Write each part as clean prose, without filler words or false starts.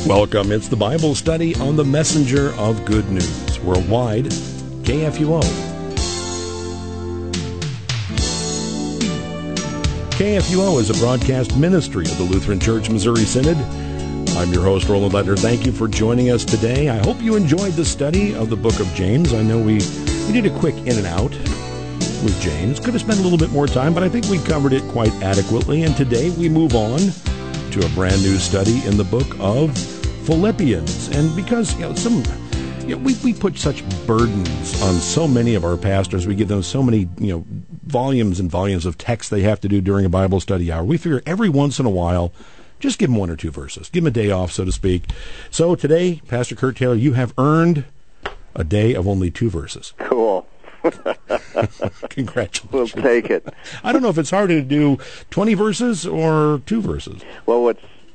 Welcome. It's the Bible study on the Messenger of Good News. Worldwide, KFUO. KFUO is a broadcast ministry of the Lutheran Church Missouri Synod. I'm your host, Roland Lettner. Thank you for joining us today. I hope you enjoyed the study of the book of James. I know we did a quick in and out with James. Could have spent a little bit more time, but I think we covered it quite adequately. And today we move on to a brand new study in the book of Philippians. And because we put such burdens on so many of our pastors, we give them so many volumes and volumes of text they have to do during a Bible study hour. We figure every once in a while, just give them one or two verses. Give them a day off, so to speak. So today, Pastor Kurt Taylor, you have earned a day of only 2 verses. Cool. Congratulations. We'll take it. I don't know if it's harder to do 20 verses or 2 verses. Well,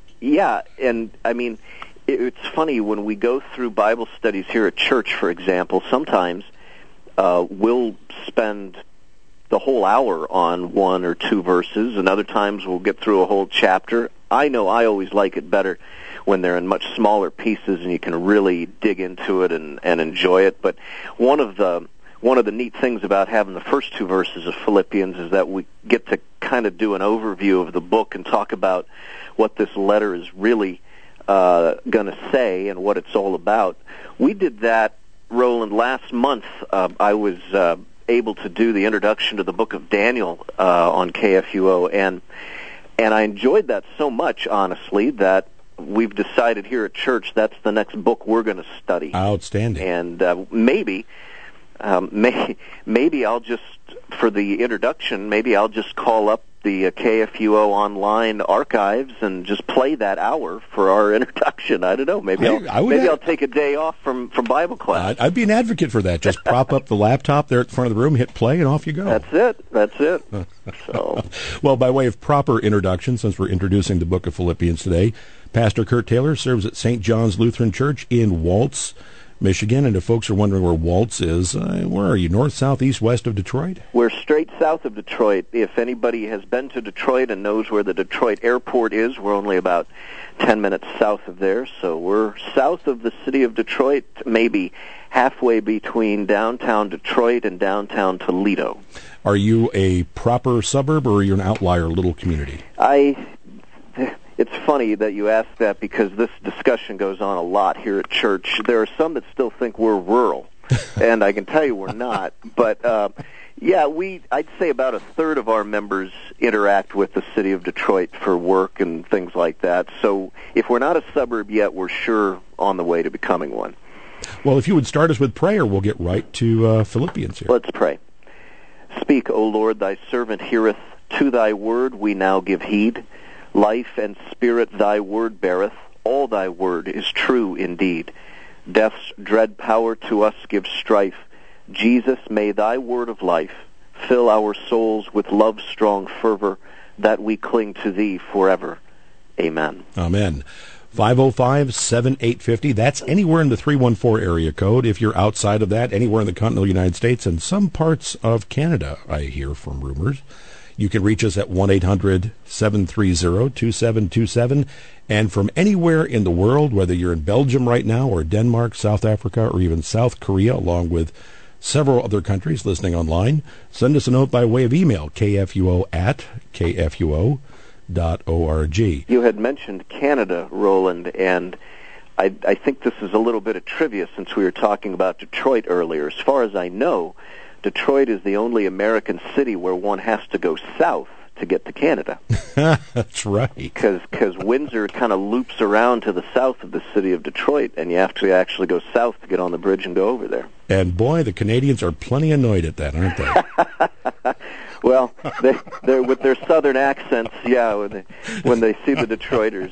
it's funny when we go through Bible studies here at church, for example, sometimes we'll spend the whole hour on 1 or 2 verses, and other times we'll get through a whole chapter. I know I always like it better when they're in much smaller pieces and you can really dig into it and enjoy it. But one of the neat things about having the first 2 verses of Philippians is that we get to kind of do an overview of the book and talk about what this letter is really going to say and what it's all about. We did that, Roland, last month. I was able to do the introduction to the book of Daniel on KFUO, and I enjoyed that so much, honestly, that we've decided here at church that's the next book we're going to study. Outstanding. And maybe I'll just, for the introduction, maybe I'll just call up the KFUO online archives and just play that hour for our introduction. I don't know. Maybe I'll take a day off from Bible class. I'd be an advocate for that. Just prop up the laptop there at the front of the room, hit play, and off you go. That's it. So, well, by way of proper introduction, since we're introducing the book of Philippians today, Pastor Kurt Taylor serves at St. John's Lutheran Church in Waltz, Michigan. And if folks are wondering where Waltz is, where are you, north, south, east, west of Detroit? We're straight south of Detroit. If anybody has been to Detroit and knows where the Detroit airport is, we're only about 10 minutes south of there. So we're south of the city of Detroit, maybe halfway between downtown Detroit and downtown Toledo. Are you a proper suburb, or are you an outlier little community? It's funny that you ask that because this discussion goes on a lot here at church. There are some that still think we're rural, and I can tell you we're not. But, I'd say about a third of our members interact with the city of Detroit for work and things like that. So if we're not a suburb yet, we're sure on the way to becoming one. Well, if you would start us with prayer, we'll get right to Philippians here. Let's pray. Speak, O Lord, thy servant heareth. To thy word we now give heed. Life and spirit thy word beareth, all thy word is true indeed. Death's dread power to us gives strife. Jesus, may thy word of life fill our souls with love's strong fervor, that we cling to thee forever. Amen. Amen. 505-7850. That's anywhere in the 314 area code. If you're outside of that, anywhere in the continental United States and some parts of Canada, I hear from rumors. You can reach us at 1-800-730-2727. And from anywhere in the world, whether you're in Belgium right now or Denmark, South Africa, or even South Korea, along with several other countries listening online, send us a note by way of email, kfuo@kfuo.org. You had mentioned Canada, Roland, and I think this is a little bit of trivia since we were talking about Detroit earlier. As far as I know, Detroit is the only American city where one has to go south to get to Canada. That's right. Because Windsor kind of loops around to the south of the city of Detroit, and you have to actually go south to get on the bridge and go over there. And boy, the Canadians are plenty annoyed at that, aren't they? Well, they're with their southern accents, when they see the Detroiters.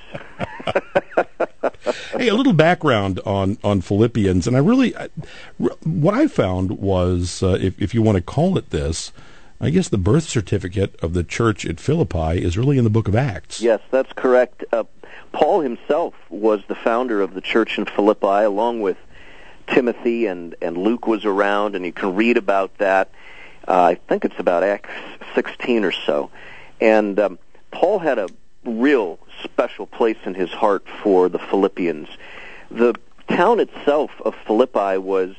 Hey, a little background on Philippians, and what I found was, if you want to call it this, I guess the birth certificate of the church at Philippi is really in the book of Acts. Yes, that's correct. Paul himself was the founder of the church in Philippi, along with Timothy, and Luke was around, and you can read about that. I think it's about Acts 16 or so. And Paul had a real special place in his heart for the Philippians. The town itself of Philippi was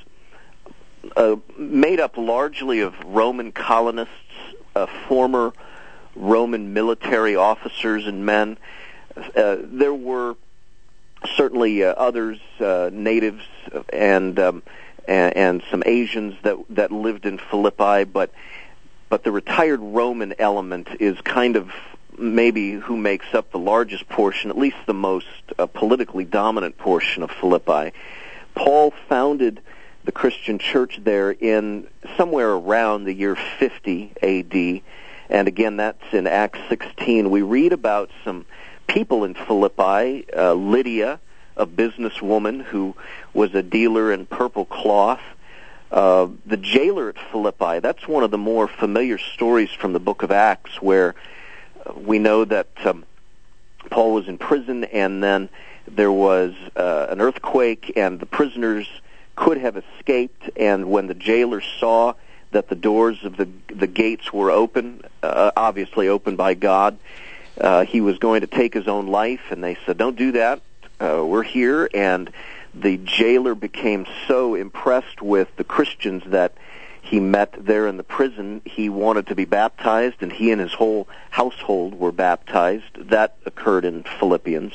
made up largely of Roman colonists, former Roman military officers and men. There were certainly others, natives and some Asians that lived in Philippi, but the retired Roman element is kind of maybe who makes up the largest portion, at least the most politically dominant portion of Philippi. Paul founded the Christian church there in somewhere around the year 50 A.D., and again, that's in Acts 16. We read about some people in Philippi, Lydia, a businesswoman who was a dealer in purple cloth. The jailer at Philippi, that's one of the more familiar stories from the book of Acts, where we know that Paul was in prison, and then there was an earthquake, and the prisoners could have escaped, and when the jailer saw that the doors of the gates were open, obviously opened by God, he was going to take his own life, and they said, "Don't do that, we're here." And the jailer became so impressed with the Christians that he met there in the prison. He wanted to be baptized, and he and his whole household were baptized. That occurred in Philippians.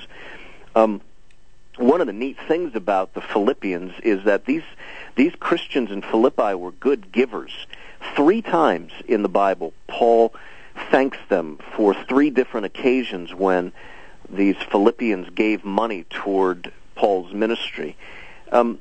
One of the neat things about the Philippians is that these Christians in Philippi were good givers. 3 times in the Bible, Paul thanks them for 3 different occasions when these Philippians gave money toward Paul's ministry. One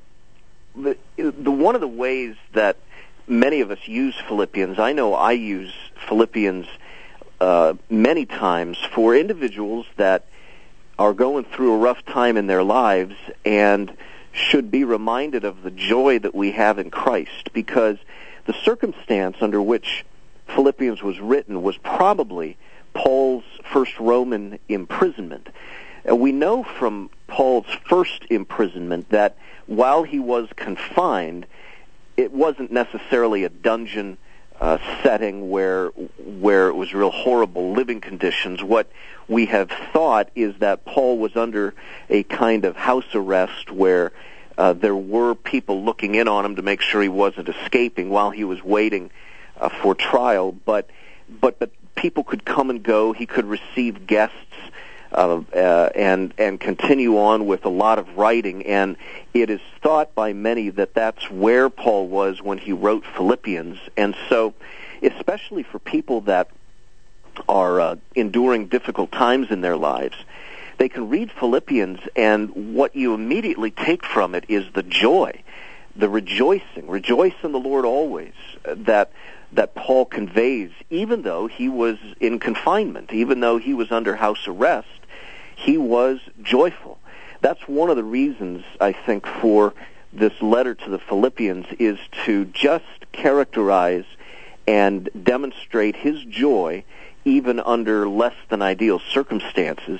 of the ways that many of us use Philippians, I know I use Philippians many times for individuals that are going through a rough time in their lives and should be reminded of the joy that we have in Christ, because the circumstance under which Philippians was written was probably Paul's first Roman imprisonment. We know from Paul's first imprisonment that while he was confined, it wasn't necessarily a dungeon setting where it was real horrible living conditions. What we have thought is that Paul was under a kind of house arrest where there were people looking in on him to make sure he wasn't escaping while he was waiting for trial. But people could come and go. He could receive guests and continue on with a lot of writing. And it is thought by many that that's where Paul was when he wrote Philippians. And so, especially for people that are enduring difficult times in their lives, they can read Philippians, and what you immediately take from it is the joy, the rejoicing. Rejoice in the Lord always, that Paul conveys, even though he was in confinement, even though he was under house arrest, he was joyful. That's one of the reasons, I think, for this letter to the Philippians, is to just characterize and demonstrate his joy even under less than ideal circumstances.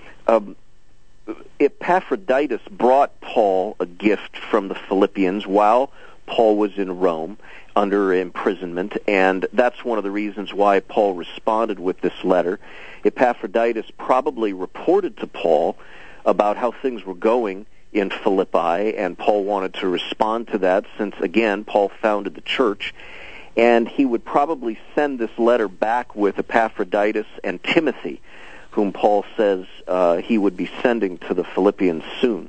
Epaphroditus brought Paul a gift from the Philippians while Paul was in Rome under imprisonment, and that's one of the reasons why Paul responded with this letter. Epaphroditus probably reported to Paul about how things were going in Philippi, and Paul wanted to respond to that since, again, Paul founded the church, and he would probably send this letter back with Epaphroditus and Timothy, whom Paul says he would be sending to the Philippians soon.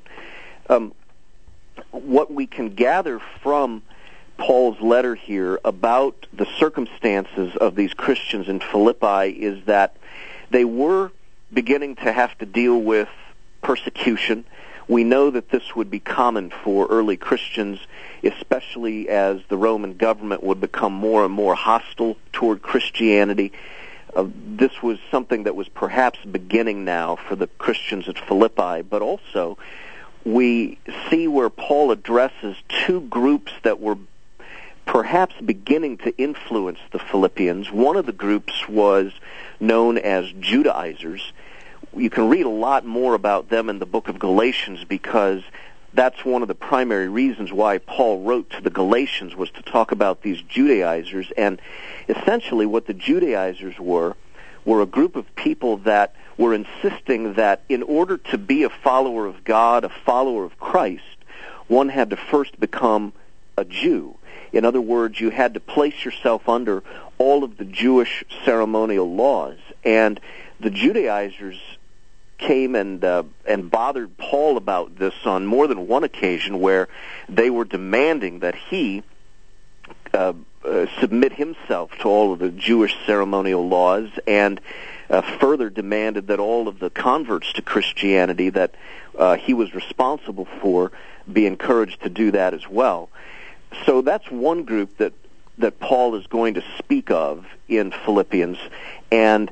What we can gather from Paul's letter here about the circumstances of these Christians in Philippi is that they were beginning to have to deal with persecution. We know that this would be common for early Christians, especially as the Roman government would become more and more hostile toward Christianity. This was something that was perhaps beginning now for the Christians at Philippi, but also we see where Paul addresses 2 groups that were perhaps beginning to influence the Philippians. One of the groups was known as Judaizers. You can read a lot more about them in the book of Galatians, because that's one of the primary reasons why Paul wrote to the Galatians, was to talk about these Judaizers. And essentially what the Judaizers were were a group of people that were insisting that in order to be a follower of God, a follower of Christ, one had to first become a Jew. In other words, you had to place yourself under all of the Jewish ceremonial laws. And the Judaizers came and bothered Paul about this on more than one occasion, where they were demanding that he submit himself to all of the Jewish ceremonial laws, and further demanded that all of the converts to Christianity that he was responsible for be encouraged to do that as well. So that's one group that Paul is going to speak of in Philippians. And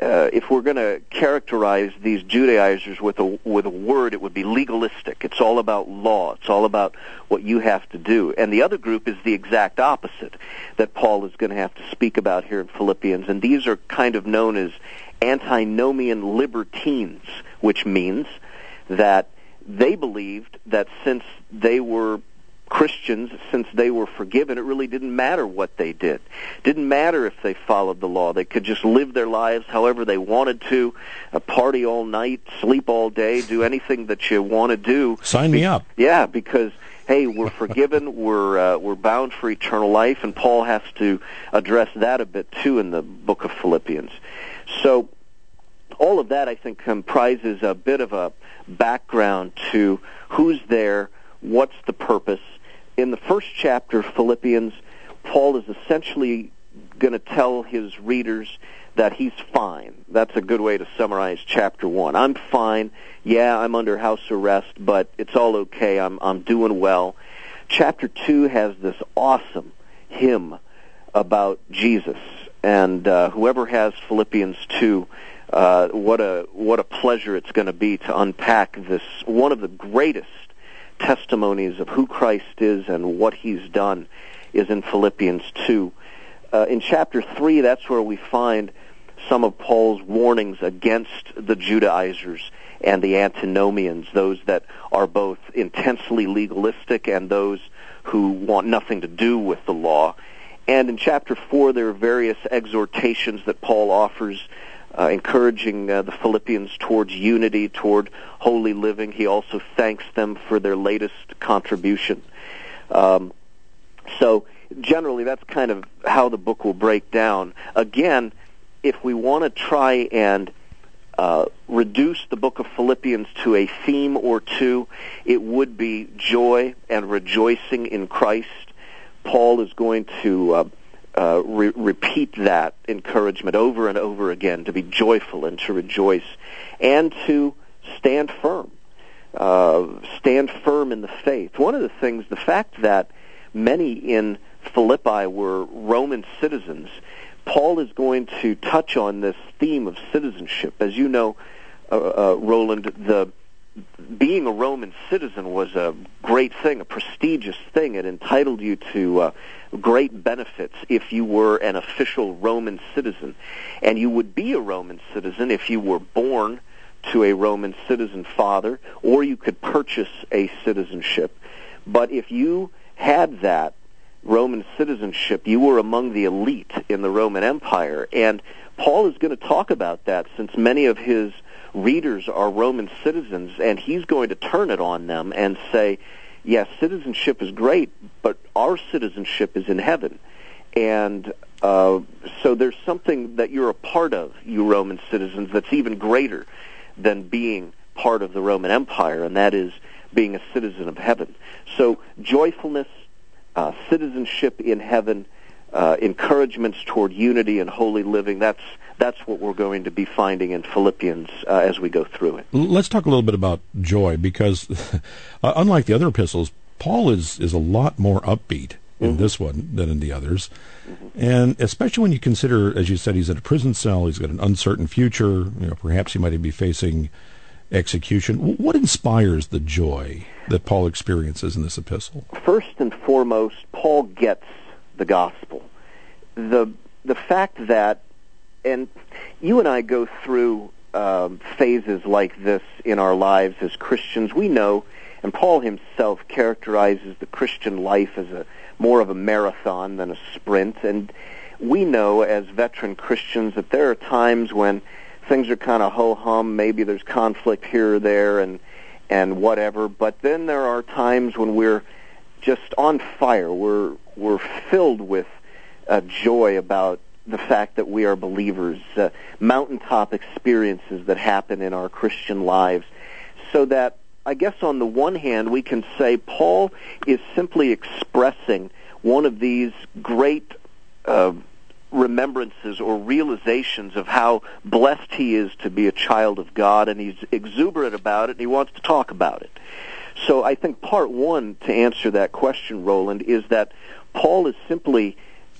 if we're going to characterize these Judaizers with a word, it would be legalistic. It's all about law. It's all about what you have to do. And the other group is the exact opposite that Paul is going to have to speak about here in Philippians. And these are kind of known as antinomian libertines, which means that they believed that since they were Christians, since they were forgiven, it really didn't matter what they did. Didn't matter if they followed the law. They could just live their lives however they wanted to, party all night, sleep all day, do anything that you want to do. Sign me up. Yeah, because, hey, we're forgiven, we're bound for eternal life, and Paul has to address that a bit too in the book of Philippians. So all of that, I think, comprises a bit of a background to who's there, what's the purpose. In the first chapter of Philippians, Paul is essentially going to tell his readers that he's fine. That's a good way to summarize chapter 1. I'm fine. Yeah, I'm under house arrest, but it's all okay. I'm doing well. Chapter 2 has this awesome hymn about Jesus, and whoever has Philippians 2, what a pleasure it's going to be to unpack this, one of the greatest testimonies of who Christ is and what he's done is in Philippians 2. In chapter 3, that's where we find some of Paul's warnings against the Judaizers and the antinomians, those that are both intensely legalistic and those who want nothing to do with the law. And in chapter 4, there are various exhortations that Paul offers, encouraging the Philippians towards unity, toward holy living. He also thanks them for their latest contribution. So generally, that's kind of how the book will break down. Again, if we want to try and reduce the book of Philippians to a theme or two, it would be joy and rejoicing in Christ. Paul is going to repeat that encouragement over and over again, to be joyful and to rejoice and to stand firm. Stand firm in the faith. One of the things, the fact that many in Philippi were Roman citizens, Paul is going to touch on this theme of citizenship. As you know, Roland, being a Roman citizen was a great thing, a prestigious thing. It entitled you to great benefits if you were an official Roman citizen. And you would be a Roman citizen if you were born to a Roman citizen father, or you could purchase a citizenship. But if you had that Roman citizenship, you were among the elite in the Roman Empire. And Paul is going to talk about that, since many of his readers are Roman citizens, and he's going to turn it on them and say, yes, citizenship is great, but our citizenship is in heaven. And so there's something that you're a part of, you Roman citizens, that's even greater than being part of the Roman Empire, and that is being a citizen of heaven. So joyfulness, citizenship in heaven, encouragements toward unity and holy living, that's what we're going to be finding in Philippians as we go through it. Let's talk a little bit about joy, because unlike the other epistles, Paul is a lot more upbeat in this one than in the others. And especially when you consider, as you said, he's in a prison cell, he's got an uncertain future, perhaps he might be facing execution. What inspires the joy that Paul experiences in this epistle? First and foremost, Paul gets the gospel. The fact that, and you and I go through phases like this in our lives as Christians, we know, and Paul himself characterizes the Christian life as more of a marathon than a sprint. And we know as veteran Christians that there are times when things are kind of ho-hum, maybe there's conflict here or there and whatever, but then there are times when we're just on fire. We're filled with joy about the fact that we are believers, mountaintop experiences that happen in our Christian lives, so that I guess on the one hand we can say Paul is simply expressing one of these great remembrances or realizations of how blessed he is to be a child of God, and he's exuberant about it, and he wants to talk about it. So I think part one, to answer that question, Roland, is that Paul is simply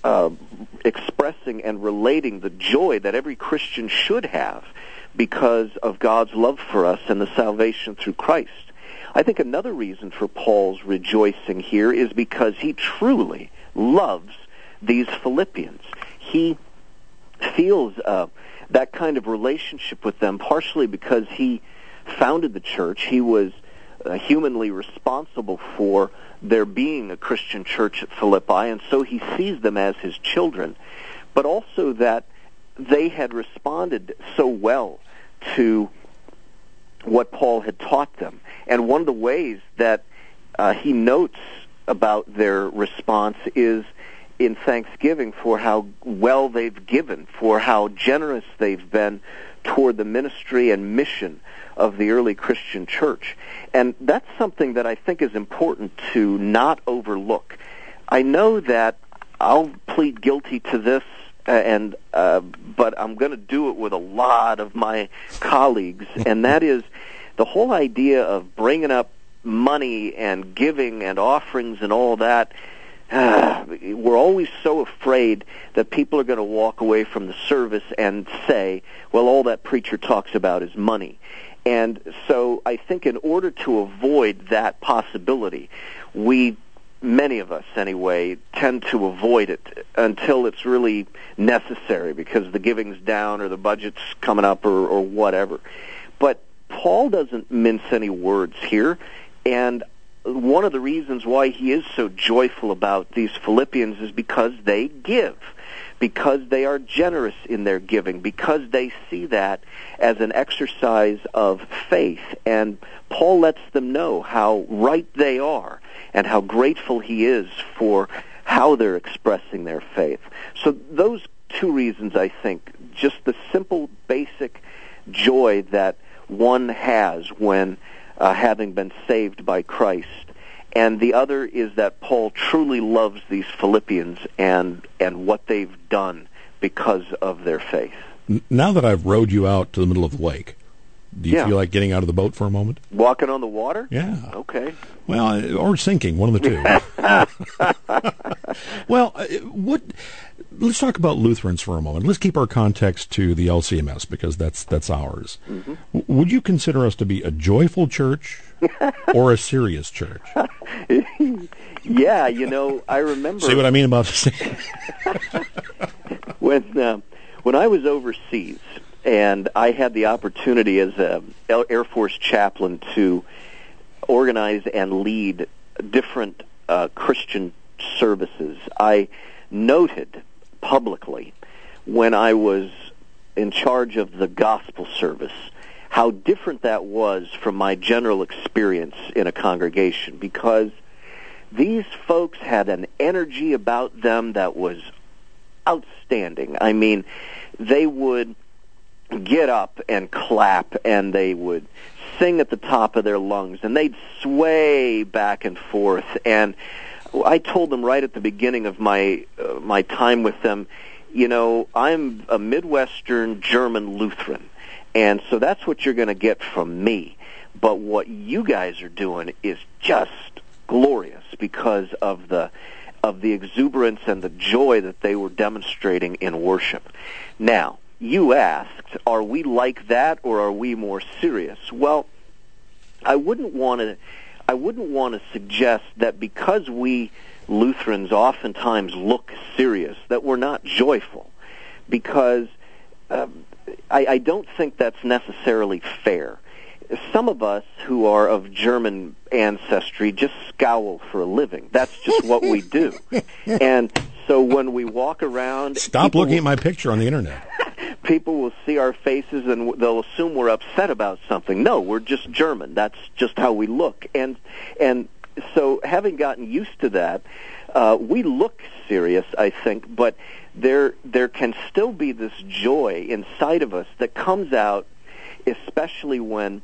expressing and relating the joy that every Christian should have because of God's love for us and the salvation through Christ. I think another reason for Paul's rejoicing here is because he truly loves these Philippians. He feels that kind of relationship with them partially because he founded the church. He was humanly responsible for there being a Christian church at Philippi, and so he sees them as his children, but also that they had responded so well to what Paul had taught them. And one of the ways that he notes about their response is in thanksgiving for how well they've given, for how generous they've been toward the ministry and mission of the early Christian church. And that's something that I think is important to not overlook. I know that I'll plead guilty to this, but I'm going to do it with a lot of my colleagues, and that is the whole idea of bringing up money and giving and offerings and all that. We're always so afraid that people are going to walk away from the service and say, well, all that preacher talks about is money. And so I think in order to avoid that possibility, many of us anyway, tend to avoid it until it's really necessary because the giving's down or the budget's coming up or whatever. But Paul doesn't mince any words here, and one of the reasons why he is so joyful about these Philippians is because they give, because they are generous in their giving, because they see that as an exercise of faith. And Paul lets them know how right they are and how grateful he is for how they're expressing their faith. So those two reasons, I think, just the simple, basic joy that one has when having been saved by Christ. And the other is that Paul truly loves these Philippians and what they've done because of their faith. Now that I've rowed you out to the middle of the lake, do you feel like getting out of the boat for a moment? Walking on the water? Yeah. Okay. Well, or sinking, one of the two. Well, let's talk about Lutherans for a moment. Let's keep our context to the LCMS because that's ours. Mm-hmm. Would you consider us to be a joyful church or a serious church? Yeah, I remember. See what I mean about saying? When I was overseas and I had the opportunity as an Air Force chaplain to organize and lead different Christian services, I noted publicly when I was in charge of the gospel service how different that was from my general experience in a congregation, because these folks had an energy about them that was outstanding. I mean, they would get up and clap, and they would sing at the top of their lungs, and they'd sway back and forth. And I told them right at the beginning of my time with them, I'm a Midwestern German Lutheran, and so that's what you're going to get from me. But what you guys are doing is just glorious because of the exuberance and the joy that they were demonstrating in worship. Now, you asked, are we like that or are we more serious? Well, I wouldn't want to suggest that because we Lutherans oftentimes look serious that we're not joyful, because I don't think that's necessarily fair. some of us who are of German ancestry just scowl for a living. That's just what we do. And so when we walk around... Stop looking at my picture on the internet. People will see our faces and they'll assume we're upset about something. No, we're just German. That's just how we look. And so having gotten used to that, we look serious, I think, but there can still be this joy inside of us that comes out, especially when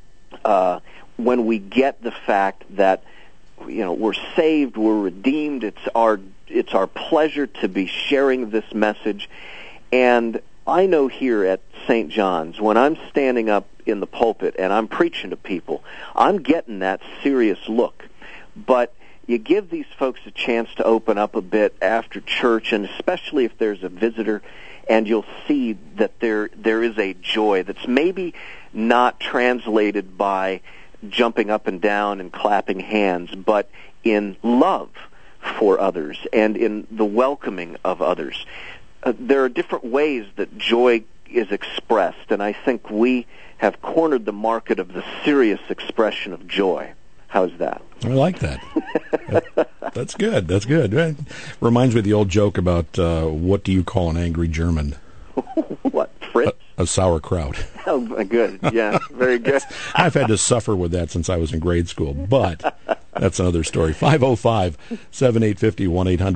we get the fact that, you know, we're saved, we're redeemed. It's our pleasure to be sharing this message. And I know here at St. John's, when I'm standing up in the pulpit and I'm preaching to people, I'm getting that serious look. But you give these folks a chance to open up a bit after church, and especially if there's a visitor, and you'll see that there is a joy that's maybe not translated by jumping up and down and clapping hands, but in love for others and in the welcoming of others. There are different ways that joy is expressed, and I think we have cornered the market of the serious expression of joy. How's that? I like that. That's good. That's good. It reminds me of the old joke about what do you call an angry German? What, Fritz? A sauerkraut. Oh, good. Yeah, very good. I've had to suffer with that since I was in grade school, but that's another story. 505-7850,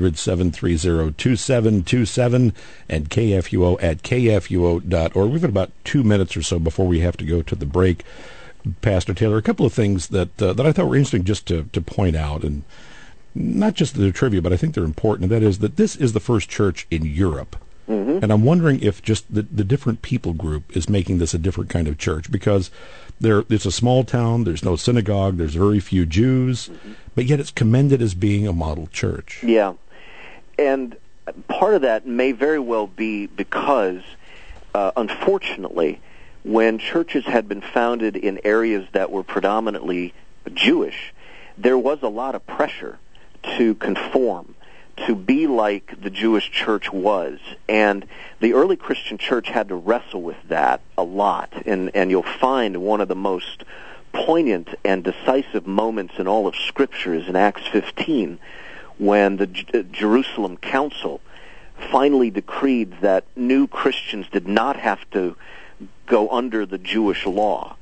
1-800-730-2727, and KFUO at KFUO.org. We've got about 2 minutes or so before we have to go to the break. Pastor Taylor, a couple of things that I thought were interesting just to point out, and not just the trivia, but I think they're important, and that is that this is the first church in Europe. Mm-hmm. And I'm wondering if just the different people group is making this a different kind of church, because it's a small town, there's no synagogue, there's very few Jews, but yet it's commended as being a model church. Yeah, and part of that may very well be because, unfortunately, when churches had been founded in areas that were predominantly Jewish, there was a lot of pressure to conform, to be like the Jewish church was. And the early Christian church had to wrestle with that a lot. And you'll find one of the most poignant and decisive moments in all of Scripture is in Acts 15, when the Jerusalem Council finally decreed that new Christians did not have to go under the Jewish law,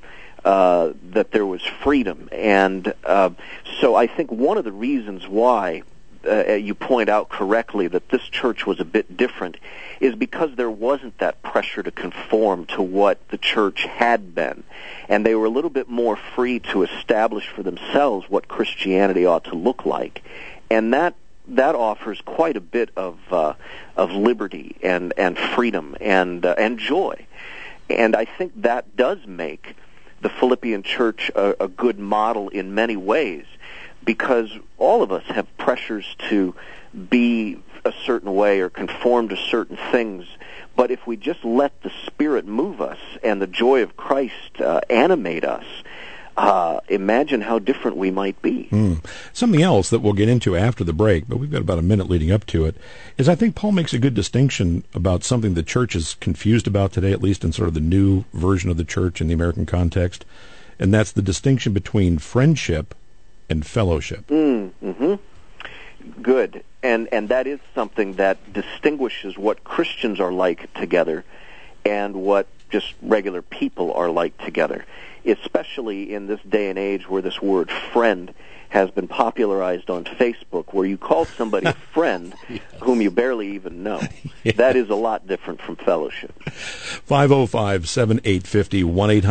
that there was freedom. And so I think one of the reasons why you point out correctly that this church was a bit different is because there wasn't that pressure to conform to what the church had been. And they were a little bit more free to establish for themselves what Christianity ought to look like. And that offers quite a bit of liberty and freedom and joy. And I think that does make the Philippian church a good model in many ways, because all of us have pressures to be a certain way or conform to certain things. But if we just let the Spirit move us and the joy of Christ animate us, imagine how different we might be. Something else that we'll get into after the break, but we've got about a minute leading up to it, is I think Paul makes a good distinction about something the church is confused about today, at least in sort of the new version of the church in the American context, and that's the distinction between friendship and fellowship. Mm-hmm. Good. And that is something that distinguishes what Christians are like together and what just regular people are like together, especially in this day and age where this word friend has been popularized on Facebook, where you call somebody a friend yes. whom you barely even know. Yeah. That is a lot different from fellowship. 505-7850,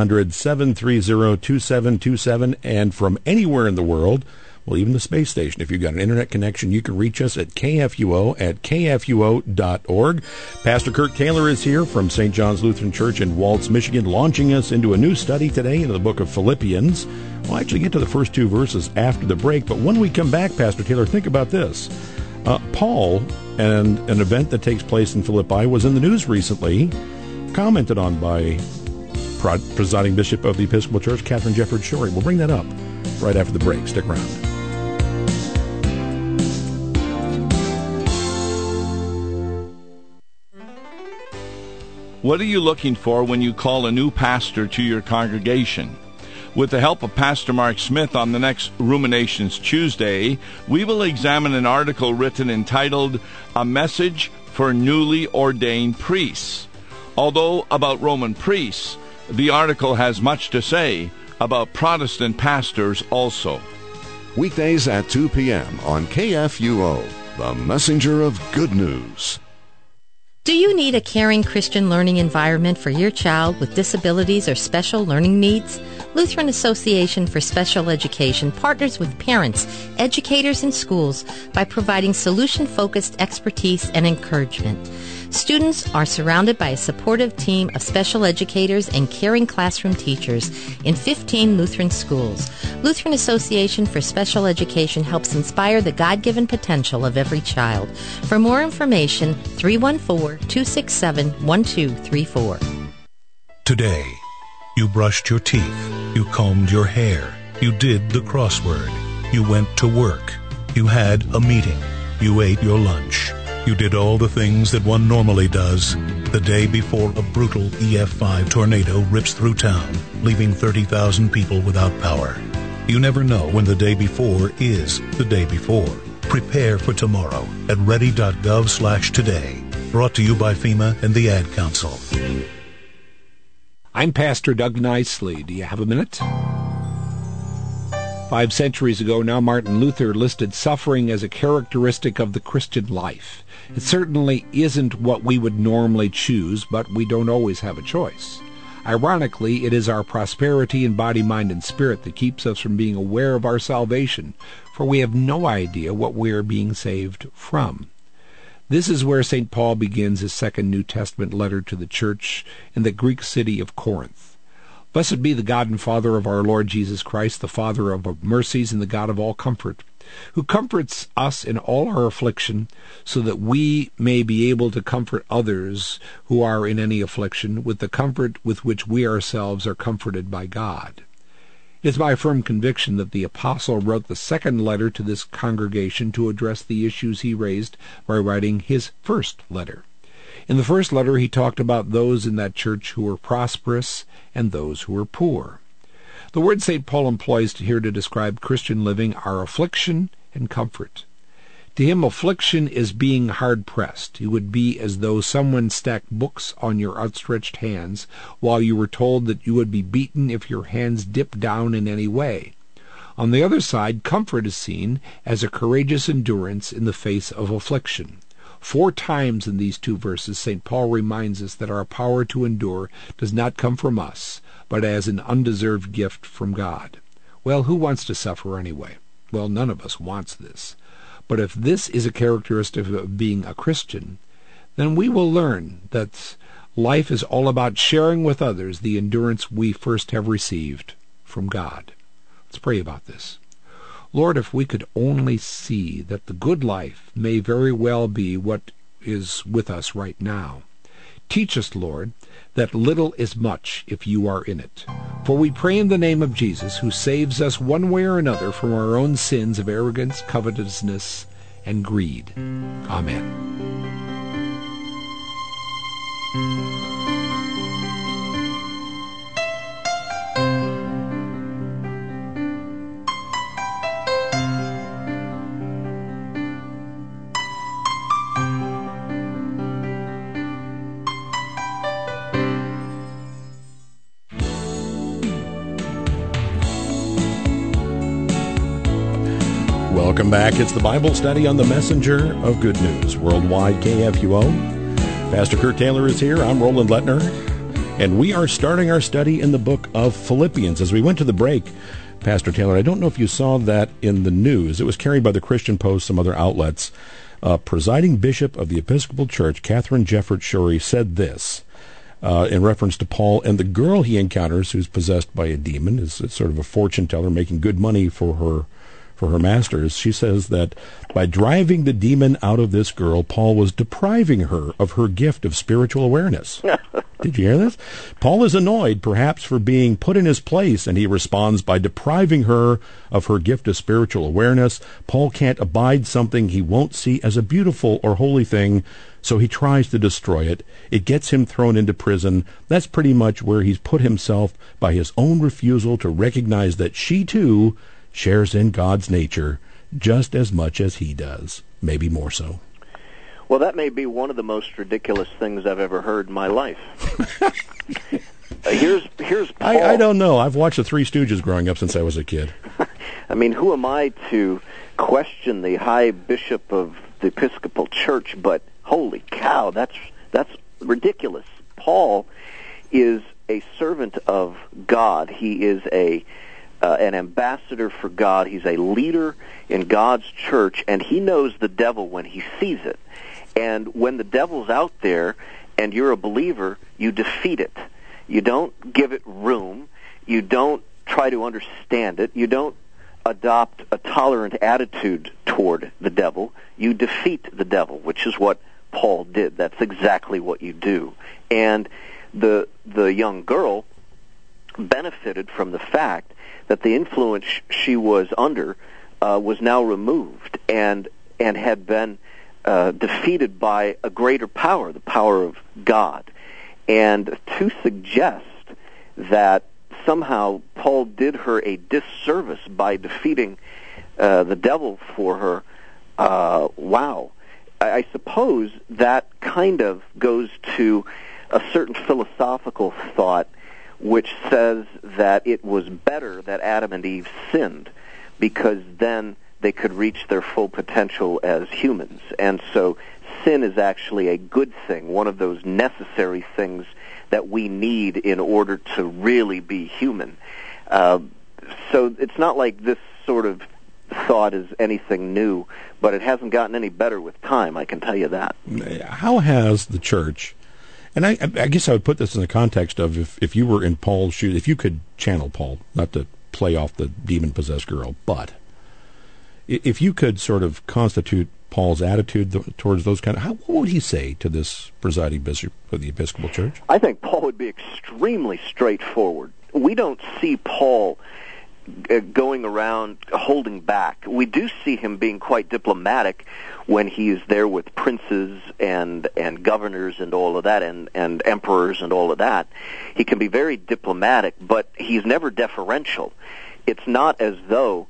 1-800-730-2727, and from anywhere in the world, well, even the space station. If you've got an internet connection, you can reach us at KFUO at KFUO.org. Pastor Kirk Taylor is here from St. John's Lutheran Church in Waltz, Michigan, launching us into a new study today into the book of Philippians. We'll actually get to the first 2 verses after the break, but when we come back, Pastor Taylor, think about this. Paul and an event that takes place in Philippi was in the news recently, commented on by presiding bishop of the Episcopal Church, Catherine Jeffords Schori. We'll bring that up right after the break. Stick around. What are you looking for when you call a new pastor to your congregation? With the help of Pastor Mark Smith on the next Ruminations Tuesday, we will examine an article written entitled, A Message for Newly Ordained Priests. Although about Roman priests, the article has much to say about Protestant pastors also. Weekdays at 2 p.m. on KFUO, the messenger of good news. Do you need a caring Christian learning environment for your child with disabilities or special learning needs? Lutheran Association for Special Education partners with parents, educators, and schools by providing solution-focused expertise and encouragement. Students are surrounded by a supportive team of special educators and caring classroom teachers in 15 Lutheran schools. Lutheran Association for Special Education helps inspire the God-given potential of every child. For more information, 314-267-1234. Today, you brushed your teeth, you combed your hair, you did the crossword, you went to work, you had a meeting, you ate your lunch. You did all the things that one normally does the day before a brutal EF5 tornado rips through town, leaving 30,000 people without power. You never know when the day before is the day before. Prepare for tomorrow at ready.gov/today. Brought to you by FEMA and the Ad Council. I'm Pastor Doug Nicely. Do you have a minute? 5 centuries ago now, Martin Luther listed suffering as a characteristic of the Christian life. It certainly isn't what we would normally choose, but we don't always have a choice. Ironically, it is our prosperity in body, mind, and spirit that keeps us from being aware of our salvation, for we have no idea what we are being saved from. This is where St. Paul begins his second New Testament letter to the church in the Greek city of Corinth. Blessed be the God and Father of our Lord Jesus Christ, the Father of mercies and the God of all comfort, who comforts us in all our affliction, so that we may be able to comfort others who are in any affliction with the comfort with which we ourselves are comforted by God. It is my firm conviction that the Apostle wrote the second letter to this congregation to address the issues he raised by writing his first letter. In the first letter, he talked about those in that church who were prosperous and those who were poor. The words St. Paul employs here to describe Christian living are affliction and comfort. To him, affliction is being hard-pressed. It would be as though someone stacked books on your outstretched hands, while you were told that you would be beaten if your hands dipped down in any way. On the other side, comfort is seen as a courageous endurance in the face of affliction. 4 times in these 2 verses, St. Paul reminds us that our power to endure does not come from us, but as an undeserved gift from God. Well, who wants to suffer anyway? Well, none of us wants this. But if this is a characteristic of being a Christian, then we will learn that life is all about sharing with others the endurance we first have received from God. Let's pray about this. Lord, if we could only see that the good life may very well be what is with us right now. Teach us, Lord, that little is much if you are in it. For we pray in the name of Jesus, who saves us one way or another from our own sins of arrogance, covetousness, and greed. Amen. Welcome back. It's the Bible study on the Messenger of Good News, Worldwide KFUO. Pastor Kurt Taylor is here. I'm Roland Lettner. And we are starting our study in the book of Philippians. As we went to the break, Pastor Taylor, I don't know if you saw that in the news. It was carried by the Christian Post, some other outlets. Presiding Bishop of the Episcopal Church, Catherine Jefferts Schori, said this in reference to Paul and the girl he encounters who's possessed by a demon, is sort of a fortune teller making good money for her masters. She says that by driving the demon out of this girl, Paul was depriving her of her gift of spiritual awareness. Did you hear this? Paul is annoyed, perhaps, for being put in his place, and he responds by depriving her of her gift of spiritual awareness. Paul can't abide something he won't see as a beautiful or holy thing, so he tries to destroy it. It gets him thrown into prison. That's pretty much where he's put himself by his own refusal to recognize that she, too, shares in God's nature just as much as he does, maybe more so. Well, that may be one of the most ridiculous things I've ever heard in my life. Here's Paul. I don't know. I've watched the Three Stooges growing up since I was a kid. I mean, who am I to question the high bishop of the Episcopal Church? But holy cow, that's ridiculous. Paul is a servant of God. He is an ambassador for God. He's a leader in God's church, and he knows the devil when he sees it. And when the devil's out there and you're a believer, you defeat it. You don't give it room. You don't try to understand it. You don't adopt a tolerant attitude toward the devil. You defeat the devil, which is what Paul did. That's exactly what you do. And the young girl benefited from the fact that the influence she was under was now removed and had been defeated by a greater power, the power of God. And to suggest that somehow Paul did her a disservice by defeating the devil for her, wow. I suppose that kind of goes to a certain philosophical thought which says that it was better that Adam and Eve sinned, because then they could reach their full potential as humans. And so sin is actually a good thing, one of those necessary things that we need in order to really be human. So it's not like this sort of thought is anything new, but it hasn't gotten any better with time, I can tell you that. How has the church, and I guess I would put this in the context of if you were in Paul's shoes, if you could channel Paul, not to play off the demon-possessed girl, but if you could sort of constitute Paul's attitude towards those what would he say to this presiding bishop of the Episcopal Church? I think Paul would be extremely straightforward. We don't see Paul going around holding back. We do see him being quite diplomatic when he is there with princes and governors and all of that, and emperors and all of that. He can be very diplomatic, but he's never deferential. It's not as though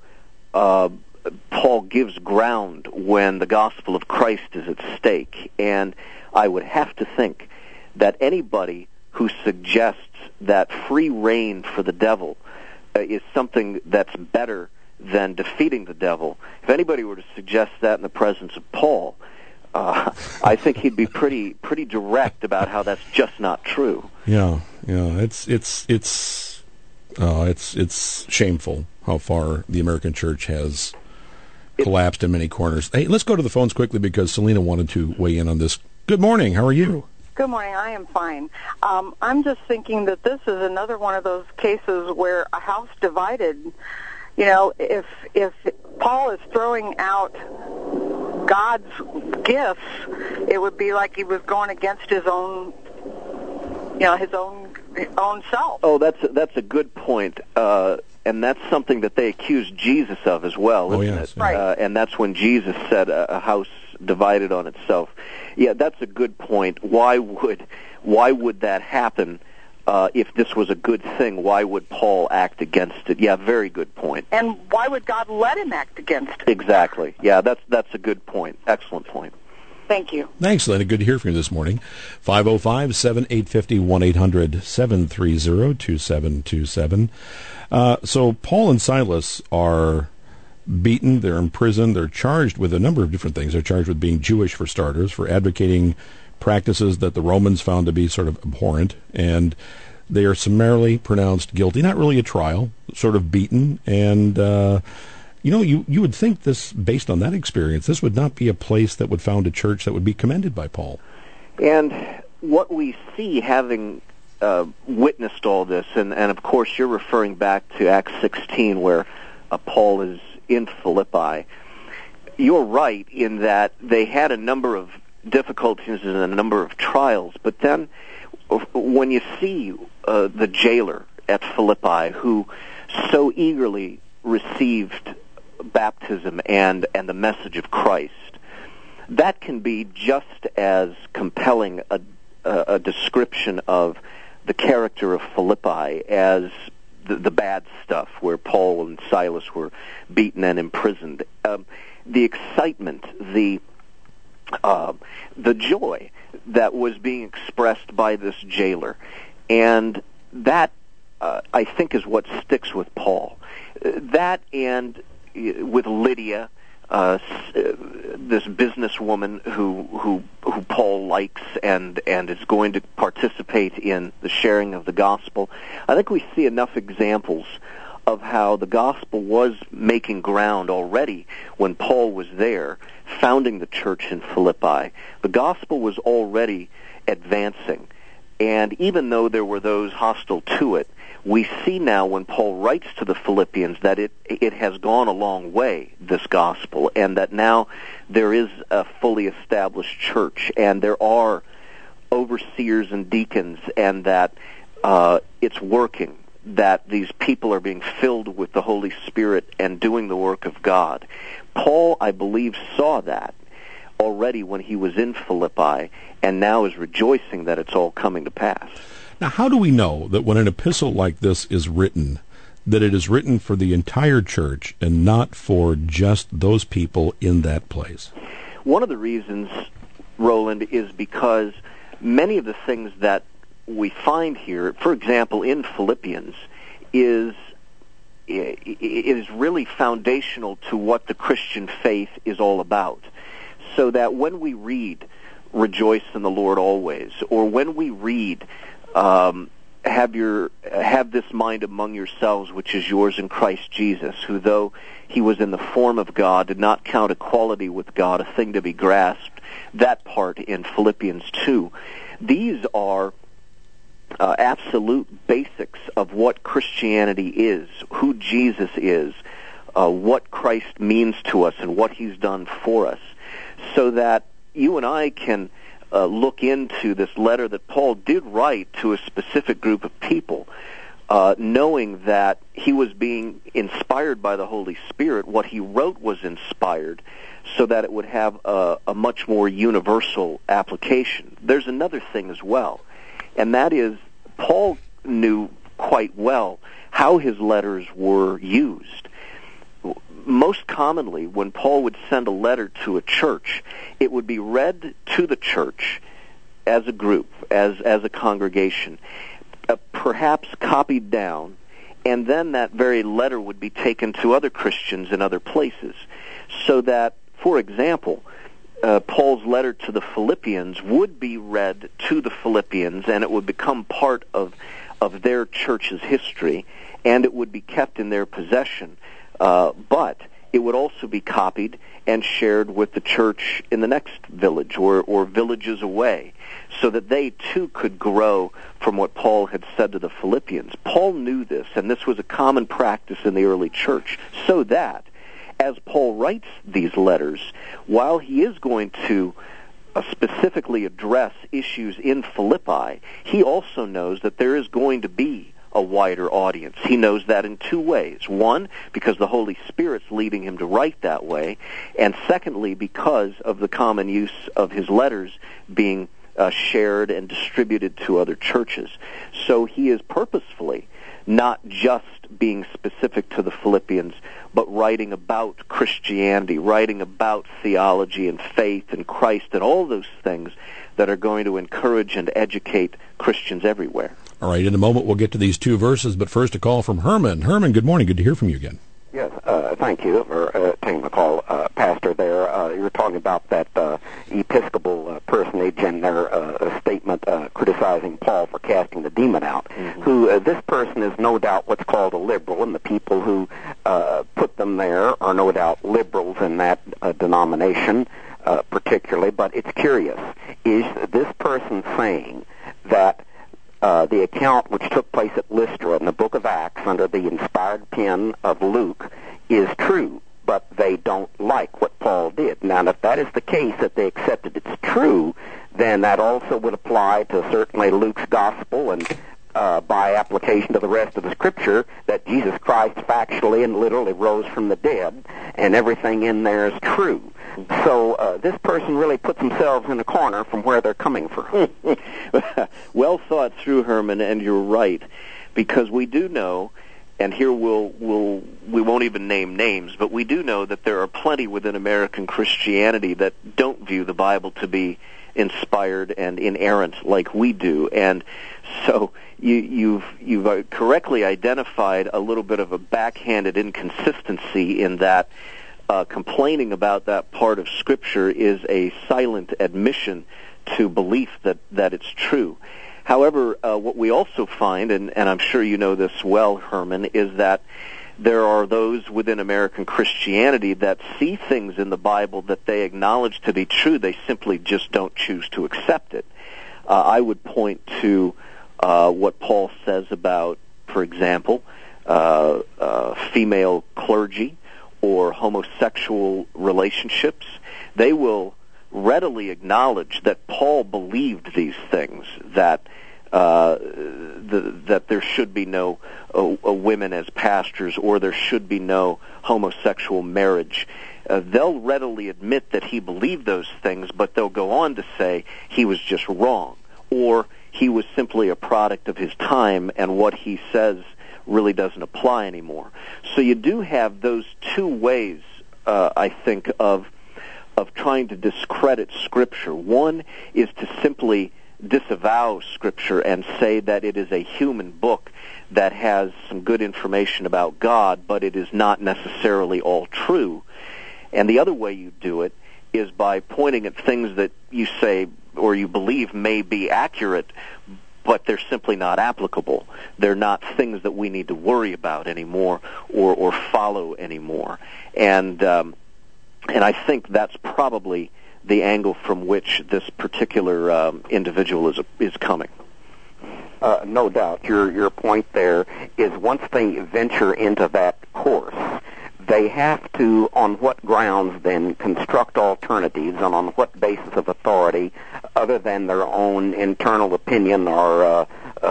Paul gives ground when the gospel of Christ is at stake. And I would have to think that anybody who suggests that free rein for the devil is something that's better than defeating the devil, if anybody were to suggest that in the presence of Paul, I think he'd be pretty direct about how that's just not true. Yeah, it's shameful how far the American church has collapsed in many corners. Hey, let's go to the phones quickly because Selena wanted to weigh in on this. Good morning. How are you? Good morning. I am fine. I'm just thinking that this is another one of those cases where a house divided. You know, if Paul is throwing out God's gifts, it would be like he was going against his own, his own self. Oh, that's a good point. And that's something that they accused Jesus of as well, isn't it? Right. And that's when Jesus said a house divided on itself. Yeah, that's a good point. Why would that happen if this was a good thing? Why would Paul act against it? Yeah, very good point. And why would God let him act against it? Exactly. Yeah, that's a good point. Excellent point. Thank you. Thanks, Lena. Good to hear from you this morning. 505-7850, 1-800-730-2727. So Paul and Silas are beaten, they're imprisoned, they're charged with a number of different things. They're charged with being Jewish, for starters, for advocating practices that the Romans found to be sort of abhorrent, and they are summarily pronounced guilty. Not really a trial, sort of beaten, and you would think this, based on that experience, this would not be a place that would found a church that would be commended by Paul. And what we see, having witnessed all this, and of course you're referring back to Acts 16 where Paul is in Philippi, you're right in that they had a number of difficulties and a number of trials, but then when you see the jailer at Philippi who so eagerly received baptism and the message of Christ, that can be just as compelling a description of the character of Philippi as the bad stuff where Paul and Silas were beaten and imprisoned. The excitement, the joy that was being expressed by this jailer, and that I think is what sticks with Paul. That and with Lydia, this businesswoman who Paul likes and is going to participate in the sharing of the gospel. I think we see enough examples of how the gospel was making ground already when Paul was there, founding the church in Philippi. The gospel was already advancing, and even though there were those hostile to it, we see now when Paul writes to the Philippians that it has gone a long way, this gospel, and that now there is a fully established church, and there are overseers and deacons, and that it's working, that these people are being filled with the Holy Spirit and doing the work of God. Paul, I believe, saw that already when he was in Philippi, and now is rejoicing that it's all coming to pass. Now, how do we know that when an epistle like this is written, that it is written for the entire church and not for just those people in that place? One of the reasons, Roland, is because many of the things that we find here, for example, in Philippians, is really foundational to what the Christian faith is all about. So that when we read, "Rejoice in the Lord always," or when we read, have this mind among yourselves, which is yours in Christ Jesus, who though he was in the form of God, did not count equality with God a thing to be grasped. That part in Philippians 2. These are absolute basics of what Christianity is, who Jesus is, what Christ means to us, and what he's done for us, so that you and I can look into this letter that Paul did write to a specific group of people, knowing that he was being inspired by the Holy Spirit. What he wrote was inspired so that it would have a much more universal application. There's another thing as well, and that is Paul knew quite well how his letters were used. Most commonly, when Paul would send a letter to a church, it would be read to the church as a group, as a congregation, perhaps copied down, and then that very letter would be taken to other Christians in other places. So that, for example, Paul's letter to the Philippians would be read to the Philippians, and it would become part of their church's history, and it would be kept in their possession. But it would also be copied and shared with the church in the next village or villages away, so that they too could grow from what Paul had said to the Philippians. Paul knew this, and this was a common practice in the early church, so that as Paul writes these letters, while he is going to specifically address issues in Philippi, he also knows that there is going to be a wider audience. He knows that in two ways. One, because the Holy Spirit's leading him to write that way, and secondly, because of the common use of his letters being shared and distributed to other churches. So he is purposefully not just being specific to the Philippians, but writing about Christianity, writing about theology and faith and Christ and all those things that are going to encourage and educate Christians everywhere. All right, in a moment we'll get to these two verses, but first a call from Herman. Herman, good morning. Good to hear from you again. Yes, thank you for taking the call, Pastor. There, you were talking about that Episcopal personage and their statement criticizing Paul for casting the demon out. Mm-hmm. Who this person is no doubt what's called a liberal, and the people who put them there are no doubt liberals in that denomination, particularly. But it's curious: is this person saying that the account which took place at Lystra in the book of Acts under the inspired pen of Luke is true, but they don't like what Paul did? Now, if that is the case, that they accepted it's true, then that also would apply to certainly Luke's gospel and by application to the rest of the Scripture, that Jesus Christ factually and literally rose from the dead, and everything in there is true. So this person really puts themselves in a corner from where they're coming from. Well thought through, Herman, and you're right, because we do know, and here we won't even name names, but we do know that there are plenty within American Christianity that don't view the Bible to be inspired and inerrant like we do. And so you've correctly identified a little bit of a backhanded inconsistency in that complaining about that part of Scripture is a silent admission to belief that it's true. However, what we also find, and I'm sure you know this well, Herman, is that there are those within American Christianity that see things in the Bible that they acknowledge to be true. They simply just don't choose to accept it. I would point to what Paul says about, for example, female clergy or homosexual relationships. They will readily acknowledge that Paul believed these things, that that there should be no women as pastors, or there should be no homosexual marriage. They'll readily admit that he believed those things, but they'll go on to say he was just wrong, or he was simply a product of his time, and what he says really doesn't apply anymore. So you do have those two ways, I think, of trying to discredit Scripture. One is to simply disavow Scripture and say that it is a human book that has some good information about God, but it is not necessarily all true. And the other way you do it is by pointing at things that you say or you believe may be accurate, but they're simply not applicable. They're not things that we need to worry about anymore or follow anymore. And I think that's probably the angle from which this particular individual is coming. No doubt. Your point there is once they venture into that course, they have to, on what grounds then, construct alternatives, and on what basis of authority, other than their own internal opinion or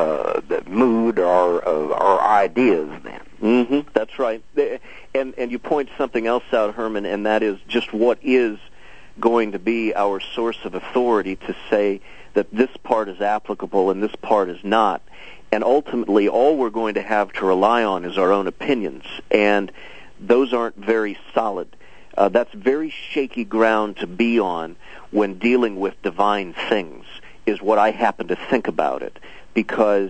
mood or ideas then. Mm-hmm. That's right. And you point something else out, Herman, and that is just what is going to be our source of authority to say that this part is applicable and this part is not. And ultimately, all we're going to have to rely on is our own opinions, and those aren't very solid. That's very shaky ground to be on when dealing with divine things, is what I happen to think about it. Because,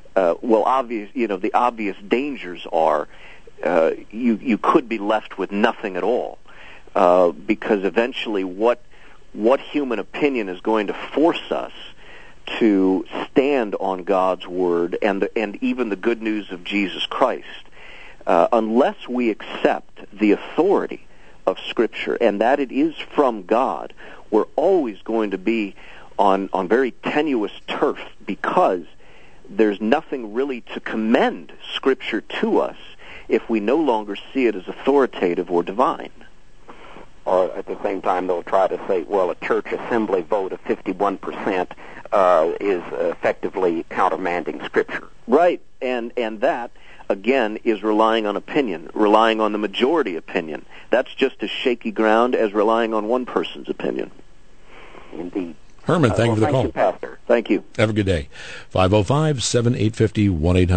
the obvious dangers are you could be left with nothing at all. Because eventually what human opinion is going to force us to stand on God's Word and even the good news of Jesus Christ, unless we accept the authority of Scripture and that it is from God, we're always going to be on very tenuous turf, because there's nothing really to commend Scripture to us if we no longer see it as authoritative or divine. Or at the same time, they'll try to say, well, a church assembly vote of 51% is effectively countermanding Scripture. Right, and that, again, is relying on opinion, relying on the majority opinion. That's just as shaky ground as relying on one person's opinion. Indeed. Herman, thank you for the call. Thank you, Pastor. Thank you. Have a good day. 505-7850,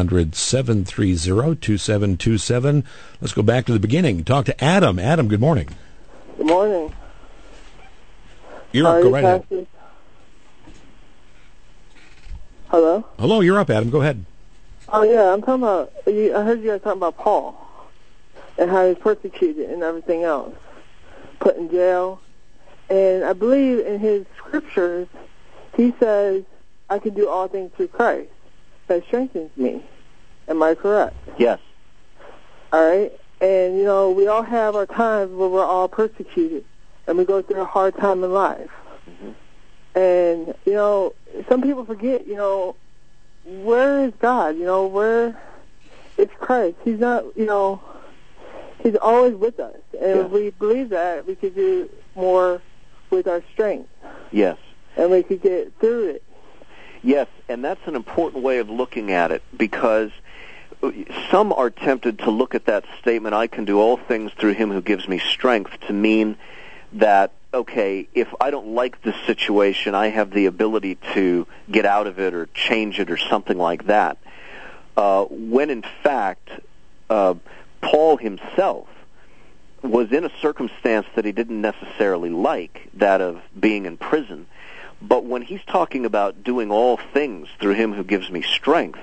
1-800-730-2727. Let's go back to the beginning. Talk to Adam. Adam, good morning. Good morning. You're up. Go right ahead. Hello? Hello, you're up, Adam. Go ahead. Oh, yeah, I'm talking about, I heard you guys talking about Paul and how he's persecuted and everything else, put in jail. And I believe in his scriptures, he says, I can do all things through Christ that strengthens me. Am I correct? Yes. All right. And, we all have our times where we're all persecuted and we go through a hard time in life. Mm-hmm. And, some people forget, where is God? Where is Christ? He's not, he's always with us. And if we believe that, we could do more with our strength. Yes. and we could get through it. Yes, and that's an important way of looking at it, because some are tempted to look at that statement, I can do all things through him who gives me strength, to mean that, okay, if I don't like this situation, I have the ability to get out of it or change it or something like that. When in fact, Paul himself was in a circumstance that he didn't necessarily like, that of being in prison. But when he's talking about doing all things through him who gives me strength,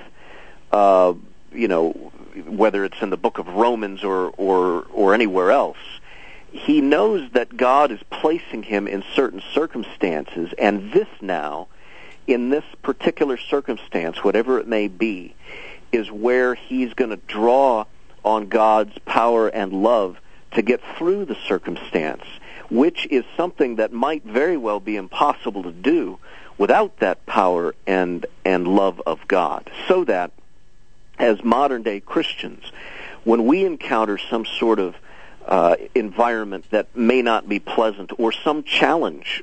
whether it's in the book of Romans or anywhere else, he knows that God is placing him in certain circumstances, and this now, in this particular circumstance, whatever it may be, is where he's going to draw on God's power and love to get through the circumstance, which is something that might very well be impossible to do without that power and love of God. So that, as modern-day Christians, when we encounter some sort of environment that may not be pleasant or some challenge,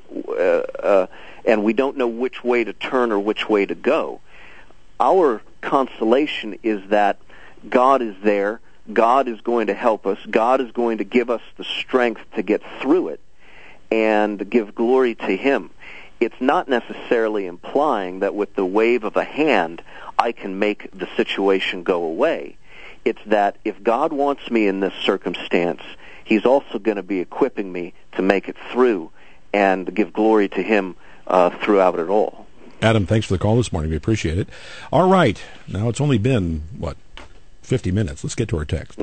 and we don't know which way to turn or which way to go, our consolation is that God is there, God is going to help us, God is going to give us the strength to get through it and give glory to him. It's not necessarily implying that with the wave of a hand I can make the situation go away. It's that if God wants me in this circumstance, he's also going to be equipping me to make it through and give glory to him throughout it all. Adam, thanks for the call this morning. We appreciate it. All right. Now, it's only been, 50 minutes. Let's get to our text.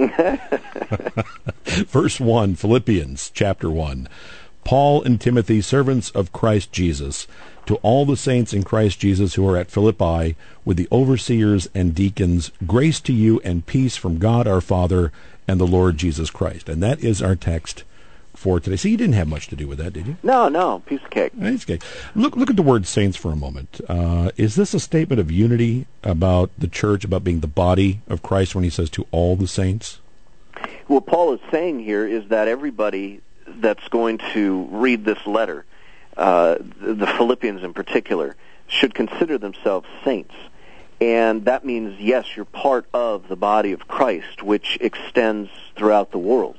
Verse 1, Philippians chapter 1. Paul and Timothy, servants of Christ Jesus, to all the saints in Christ Jesus who are at Philippi, with the overseers and deacons, grace to you and peace from God our Father and the Lord Jesus Christ. And that is our text for today. See, you didn't have much to do with that, did you? No, piece of cake. Piece of cake. Look at the word saints for a moment. Is this a statement of unity about the church, about being the body of Christ when he says to all the saints? What Paul is saying here is that everybody that's going to read this letter, the Philippians in particular, should consider themselves saints. And that means, yes, you're part of the body of Christ, which extends throughout the world.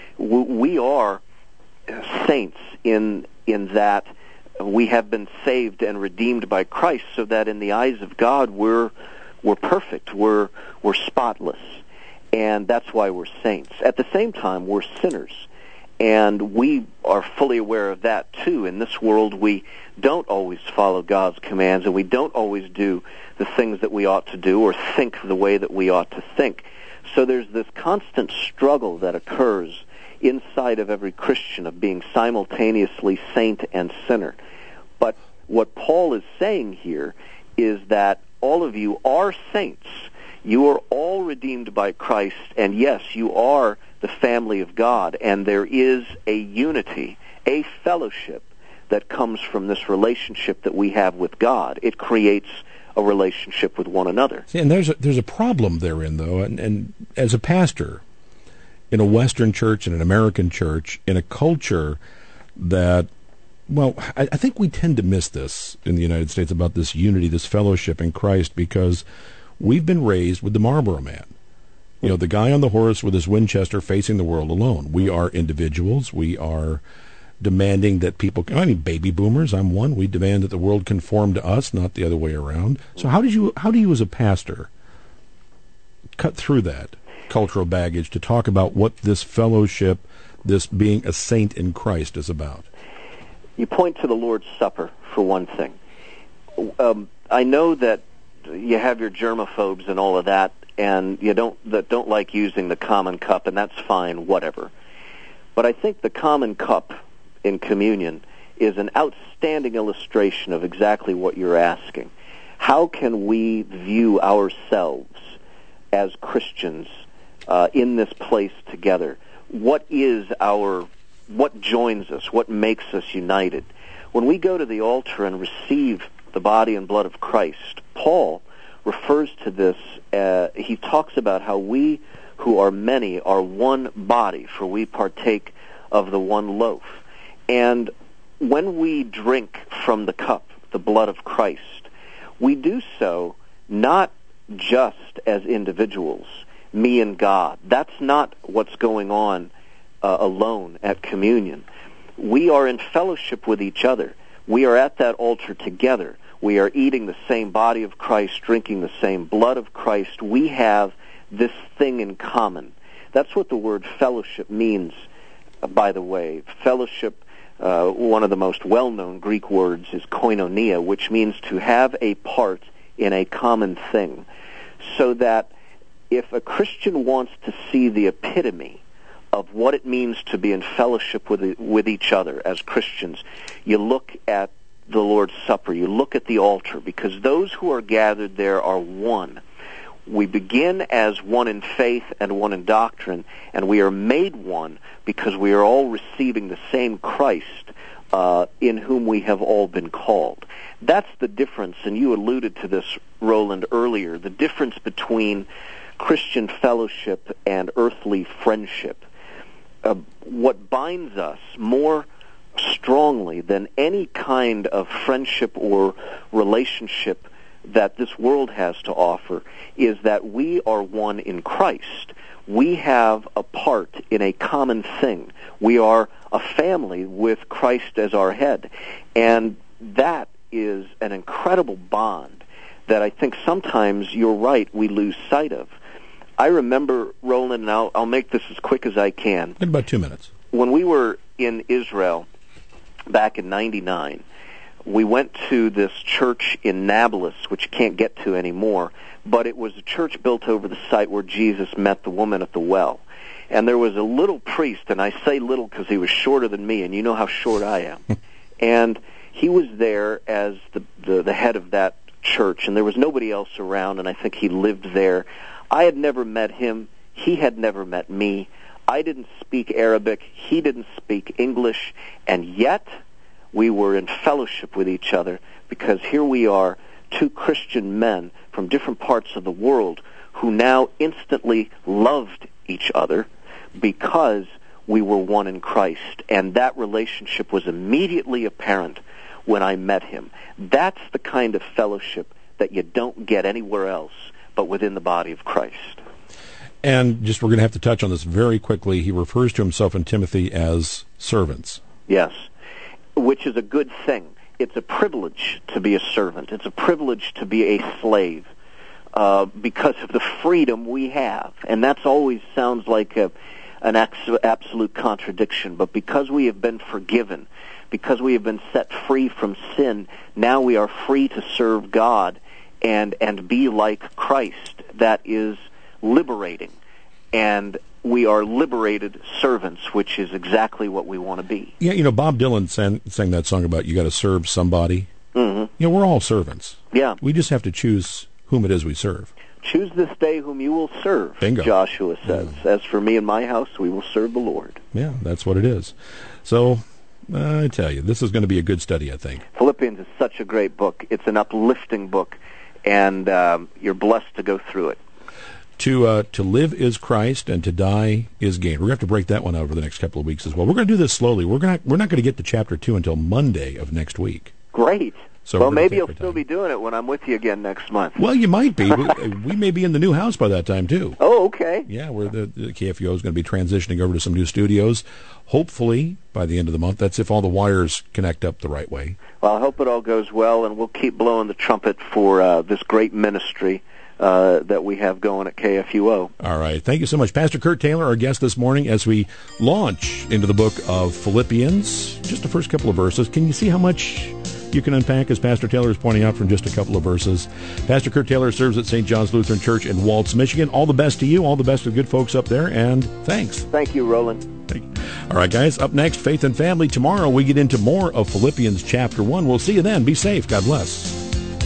We are saints in that we have been saved and redeemed by Christ, so that in the eyes of God we're perfect, we're spotless, and that's why we're saints. At the same time, we're sinners, and we are fully aware of that too. In this world, we don't always follow God's commands, and we don't always do the things that we ought to do or think the way that we ought to think. So there's this constant struggle that occurs inside of every Christian of being simultaneously saint and sinner. But what Paul is saying here is that all of you are saints. You are all redeemed by Christ, and yes, you are the family of God, and there is a unity, a fellowship that comes from this relationship that we have with God. It creates a relationship with one another. See, and there's a problem therein, though, and as a pastor in a Western church, in an American church, in a culture that, I think we tend to miss this in the United States about this unity, this fellowship in Christ, because we've been raised with the Marlboro Man. The guy on the horse with his Winchester facing the world alone. We are individuals. We are demanding that people, baby boomers, I'm one, we demand that the world conform to us, not the other way around. So how do you as a pastor cut through that cultural baggage to talk about what this fellowship, this being a saint in Christ is about? You point to the Lord's Supper, for one thing. I know that you have your germaphobes and all of that, and that don't like using the common cup, and that's fine, whatever. But I think the common cup in communion is an outstanding illustration of exactly what you're asking. How can we view ourselves as Christians in this place together? What joins us? What makes us united? When we go to the altar and receive the body and blood of Christ, Paul refers to this, he talks about how we who are many are one body, for we partake of the one loaf. And when we drink from the cup, the blood of Christ, we do so not just as individuals, me and God. That's not what's going on alone at communion. We are in fellowship with each other. We are at that altar together. We are eating the same body of Christ, drinking the same blood of Christ. We have this thing in common. That's what the word fellowship means, by the way. Fellowship, one of the most well-known Greek words is koinonia, which means to have a part in a common thing. So that if a Christian wants to see the epitome of what it means to be in fellowship with each other as Christians, you look at the Lord's Supper, you look at the altar, because those who are gathered there are one. We begin as one in faith and one in doctrine, and we are made one because we are all receiving the same Christ in whom we have all been called. That's the difference, and you alluded to this, Roland, earlier, the difference between Christian fellowship and earthly friendship. What binds us more strongly than any kind of friendship or relationship that this world has to offer is that we are one in Christ. We have a part in a common thing. We are a family with Christ as our head. And that is an incredible bond that I think sometimes, you're right, we lose sight of. I remember, Roland, and I'll make this as quick as I can. In about 2 minutes. When we were in Israel back in 99, we went to this church in Nablus, which you can't get to anymore, but it was a church built over the site where Jesus met the woman at the well. And there was a little priest, and I say little because he was shorter than me, and you know how short I am. And he was there as the head of that church, and there was nobody else around, and I think he lived there. I had never met him. He had never met me. I didn't speak Arabic. He didn't speak English. And yet, we were in fellowship with each other because here we are, two Christian men from different parts of the world who now instantly loved each other because we were one in Christ. And that relationship was immediately apparent when I met him. That's the kind of fellowship that you don't get anywhere else but within the body of Christ. And just, we're going to have to touch on this very quickly. He refers to himself in Timothy as servants. Yes, which is a good thing. It's a privilege to be a servant. It's a privilege to be a slave because of the freedom we have. And that always sounds like an absolute contradiction. But because we have been forgiven, because we have been set free from sin, now we are free to serve God and be like Christ. That is liberating. And we are liberated servants, which is exactly what we want to be. Yeah, you know, Bob Dylan sang that song about you got to serve somebody. Mm-hmm. You know, we're all servants. Yeah. We just have to choose whom it is we serve. Choose this day whom you will serve, Bingo. Joshua says. Yeah. As for me and my house, we will serve the Lord. Yeah, that's what it is. So, I tell you, this is going to be a good study, I think. Philippians is such a great book. It's an uplifting book, and you're blessed to go through it. To live is Christ, and to die is gain. We're going to have to break that one out over the next couple of weeks as well. We're going to do this slowly. We're not going to get to chapter 2 until Monday of next week. Great. So well, maybe you'll still be doing it when I'm with you again next month. Well, you might be. We may be in the new house by that time, too. Oh, okay. Yeah, the KFUO is going to be transitioning over to some new studios, hopefully by the end of the month. That's if all the wires connect up the right way. Well, I hope it all goes well, and we'll keep blowing the trumpet for this great ministry that we have going at KFUO. All right. Thank you so much. Pastor Kurt Taylor, our guest this morning, as we launch into the book of Philippians. Just the first couple of verses. Can you see how much you can unpack, as Pastor Taylor is pointing out, from just a couple of verses? Pastor Kurt Taylor serves at St. John's Lutheran Church in Waltz, Michigan. All the best to you. All the best to the good folks up there, and thanks. Thank you, Roland. All right, guys. Up next, Faith and Family. Tomorrow we get into more of Philippians chapter 1. We'll see you then. Be safe. God bless.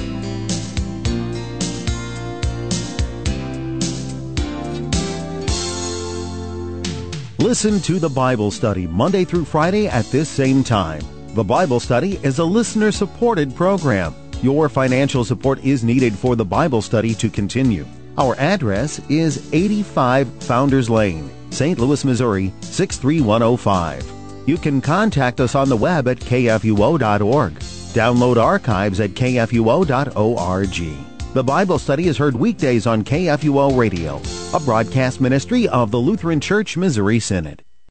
Listen to the Bible Study Monday through Friday at this same time. The Bible Study is a listener-supported program. Your financial support is needed for the Bible Study to continue. Our address is 85 Founders Lane, St. Louis, Missouri, 63105. You can contact us on the web at kfuo.org. Download archives at kfuo.org. The Bible study is heard weekdays on KFUO Radio, a broadcast ministry of the Lutheran Church Missouri Synod.